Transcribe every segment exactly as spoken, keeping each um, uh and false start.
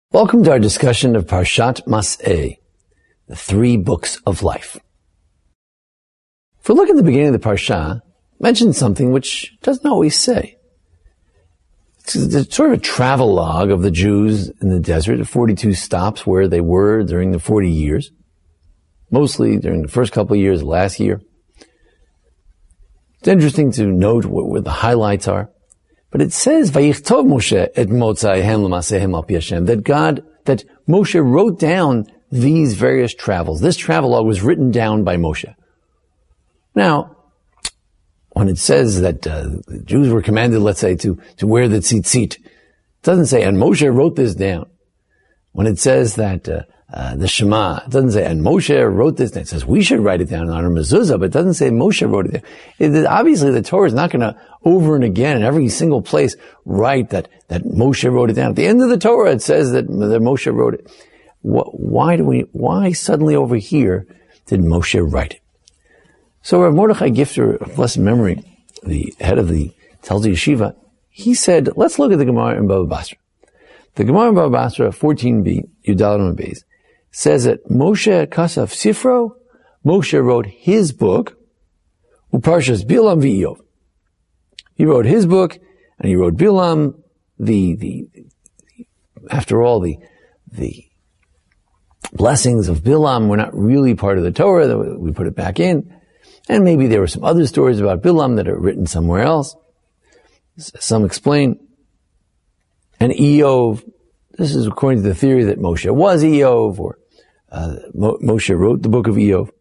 Welcome to our discussion of Parshat Mas'eh, the three books of life. If we look at the beginning of the Parsha, it mentions something which it doesn't always say. It's, it's sort of a travel log of the Jews in the desert, the forty-two stops where they were during the forty years, mostly during the first couple of years, last year. It's interesting to note what, what the highlights are. But it says, Vayichtov Moshe et motzaihem l'masehem al pi Hashem, that God, that Moshe wrote down these various travels. This travelogue was written down by Moshe. Now, when it says that uh, the Jews were commanded, let's say, to, to wear the tzitzit, it doesn't say, and Moshe wrote this down. When it says that uh, uh, the Shema, it doesn't say, and Moshe wrote this down. It says, we should write it down on our mezuzah, but it doesn't say Moshe wrote it down. It, obviously, the Torah is not going to over and again in every single place write that, that Moshe wrote it down. At the end of the Torah, it says that, that Moshe wrote it. What, why do we, why suddenly over here did Moshe write it? So Rav Mordechai Gifter, of blessed memory, the head of the Telz Yeshiva, he said, let's look at the Gemara in Baba Basra. The Gemara in Baba Basra, fourteen b, Yudalim Beis, says that Moshe Kasaf Sifro, Moshe wrote his book, Uparshas Bilam v'Iyov. He wrote his book, and he wrote Bilam, the, the, the after all, the, the blessings of Bilam were not really part of the Torah, we put it back in. And maybe there were some other stories about Bilam that are written somewhere else. Some explain. And Iyov, this is according to the theory that Moshe was Iyov, or uh, Mo- Moshe wrote the book of Iyov.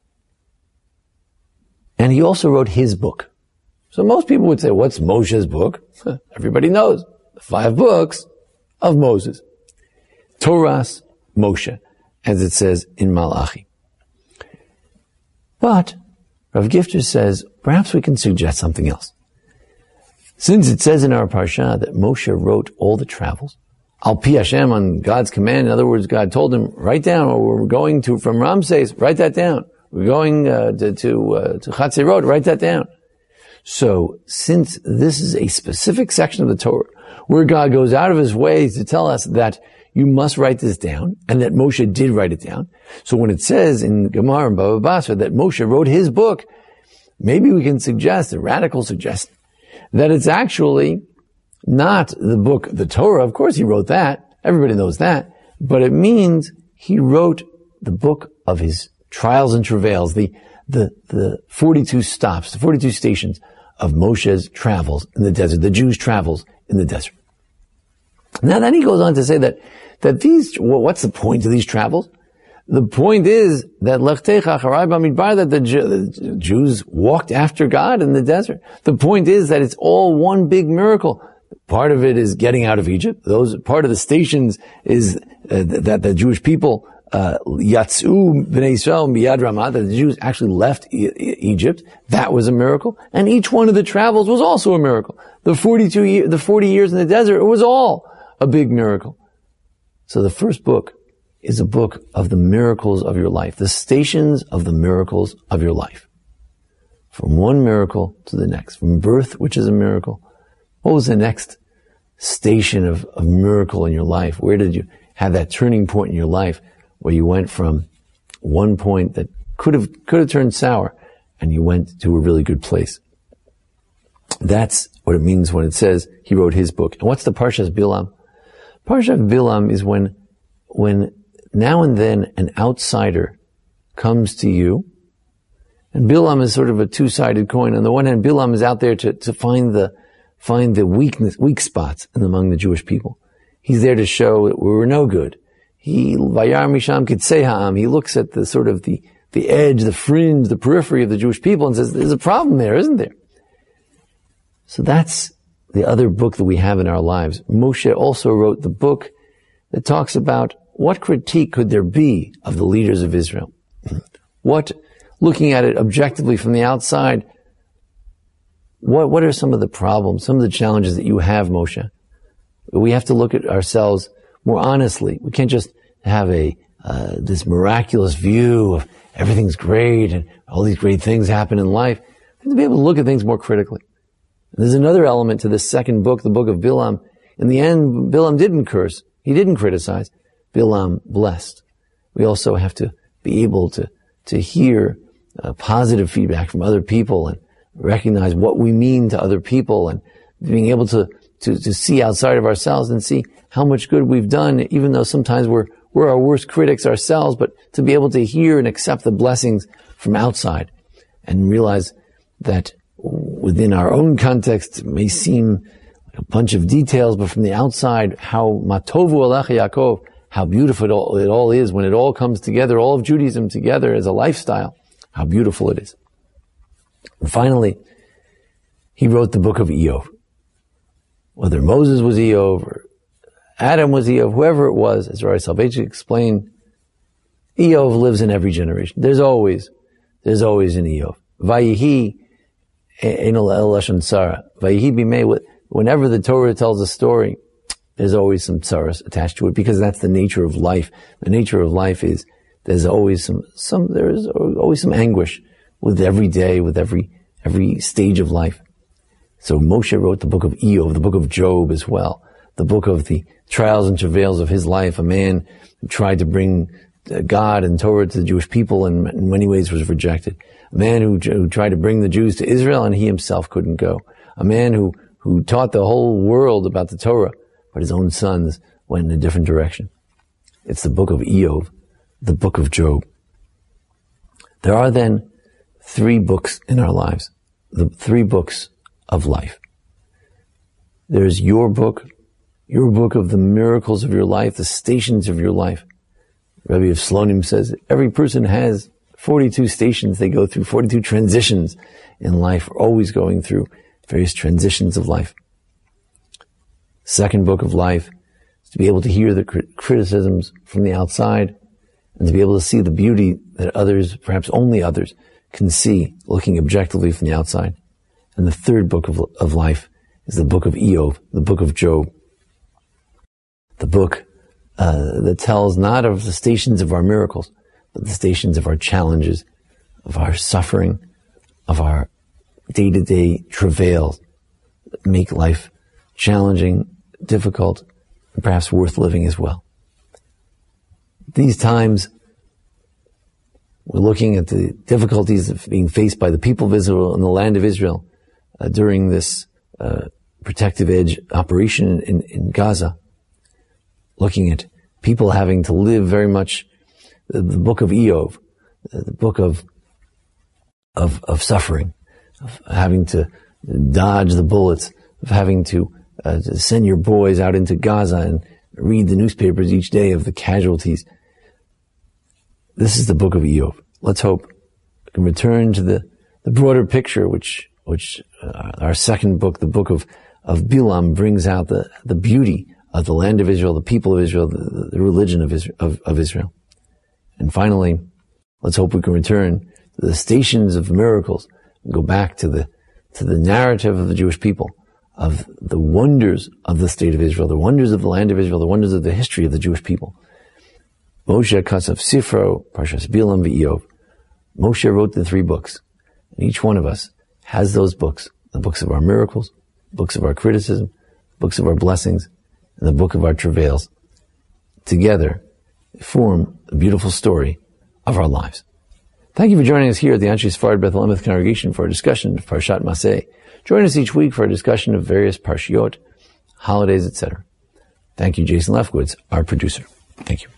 And he also wrote his book. So most people would say, what's Moshe's book? Everybody knows. The five books of Moses. Toras Moshe, as it says in Malachi. But Rav Gifter says, perhaps we can suggest something else. Since it says in our Parsha that Moshe wrote all the travels, Al Pi Hashem, on God's command, in other words, God told him, write down, or we're going to, from Ramses, write that down. We're going uh, to, to, uh, to Chatzirot, write that down. So, since this is a specific section of the Torah, where God goes out of his way to tell us that you must write this down, and that Moshe did write it down. So when it says in Gemara and Baba Basra that Moshe wrote his book, maybe we can suggest, a radical suggestion, that it's actually not the book, the Torah. Of course he wrote that. Everybody knows that. But it means he wrote the book of his trials and travails, the, the, the forty-two stops, the forty-two stations of Moshe's travels in the desert, the Jews' travels in the desert. Now then he goes on to say that, that these, well, what's the point of these travels? The point is that that the Jews walked after God in the desert. The point is that it's all one big miracle. Part of it is getting out of Egypt. Those, part of the stations is uh, that the Jewish people, Yatsu b'nei Yisrael miyad Ramah, that the Jews actually left e- Egypt. That was a miracle. And each one of the travels was also a miracle. The forty-two year, the forty years in the desert, it was all a big miracle. So the first book is a book of the miracles of your life, the stations of the miracles of your life. From one miracle to the next, from birth, which is a miracle. What was the next station of, of miracle in your life? Where did you have that turning point in your life where you went from one point that could have, could have turned sour and you went to a really good place? That's what it means when it says he wrote his book. And what's the Parshas Bilam? Parshas Bilam is when, when now and then an outsider comes to you, and Bilam is sort of a two-sided coin. On the one hand, Bilam is out there to, to find the, find the weakness, weak spots among the Jewish people. He's there to show that we were no good. He, Vayar Misham Kitzei Ha'am, he looks at the sort of the, the edge, the fringe, the periphery of the Jewish people and says, there's a problem there, isn't there? So that's the other book that we have in our lives. Moshe also wrote the book that talks about what critique could there be of the leaders of Israel. What, looking at it objectively from the outside, what, what are some of the problems, some of the challenges that you have, Moshe? We have to look at ourselves more honestly. We can't just have a, uh, this miraculous view of everything's great and all these great things happen in life. We have to be able to look at things more critically. And there's another element to this second book, the book of Bilam. In the end, Bilam didn't curse. He didn't criticize. Bilam blessed. We also have to be able to, to hear uh, positive feedback from other people and recognize what we mean to other people, and being able to, to, to see outside of ourselves and see how much good we've done, even though sometimes we're, we're our worst critics ourselves, but to be able to hear and accept the blessings from outside and realize that within our own context it may seem like a bunch of details, but from the outside, how matovu alecha Yaakov, how beautiful it all, it all is when it all comes together, all of Judaism together as a lifestyle, how beautiful it is. And finally, he wrote the book of Iyov. Whether Moses was Iyov or Adam was Iyov, whoever it was, as Rabbi Soloveitchik explained, Iyov lives in every generation. There's always, there's always an Iyov. Vayihi enol el lashon tzara. Vayihi bimei. Whenever the Torah tells a story, there's always some tsaras attached to it, because that's the nature of life. The nature of life is there's always some, some there's always some anguish with every day, with every every stage of life. So Moshe wrote the book of Iyov, the book of Job as well, the book of the trials and travails of his life, a man who tried to bring God and Torah to the Jewish people and in many ways was rejected. A man who, who tried to bring the Jews to Israel and he himself couldn't go. A man who, who taught the whole world about the Torah, but his own sons went in a different direction. It's the book of Iyov, the book of Job. There are then three books in our lives, the three books of life. There's your book, your book of the miracles of your life, the stations of your life. Rebbe of Slonim says every person has forty-two stations they go through, forty-two transitions in life. We're always going through various transitions of life. Second book of life is to be able to hear the criticisms from the outside and to be able to see the beauty that others, perhaps only others, can see looking objectively from the outside. And the third book of, of life is the book of Iyov, the book of Job. The book uh, that tells not of the stations of our miracles, but the stations of our challenges, of our suffering, of our day-to-day travails that make life challenging, difficult, and perhaps worth living as well. These times, we're looking at the difficulties of being faced by the people of Israel in the land of Israel uh, during this uh, protective edge operation in, in Gaza. Looking at people having to live very much the, the book of Iyov, uh, the book of, of of suffering, of having to dodge the bullets, of having to, uh, to send your boys out into Gaza and read the newspapers each day of the casualties. This is the book of Iyov. Let's hope we can return to the, the broader picture, which which uh, our second book, the book of of Bilam, brings out the the beauty of the land of Israel, the people of Israel, the, the religion of Israel, of, of Israel. And finally, let's hope we can return to the stations of miracles and go back to the to the narrative of the Jewish people, of the wonders of the state of Israel, the wonders of the land of Israel, the wonders of the history of the Jewish people. Moshe Kasav Sifro, Parshas Bilam v'Iyov. Moshe wrote the three books, and each one of us has those books, the books of our miracles, books of our criticism, books of our blessings, and the book of our travails. Together, form a beautiful story of our lives. Thank you for joining us here at the Anshe Sfard Beth Elameth Congregation for a discussion of Parshat Maseh. Join us each week for a discussion of various parshiot, holidays, et cetera. Thank you, Jason Lefkowitz, our producer. Thank you.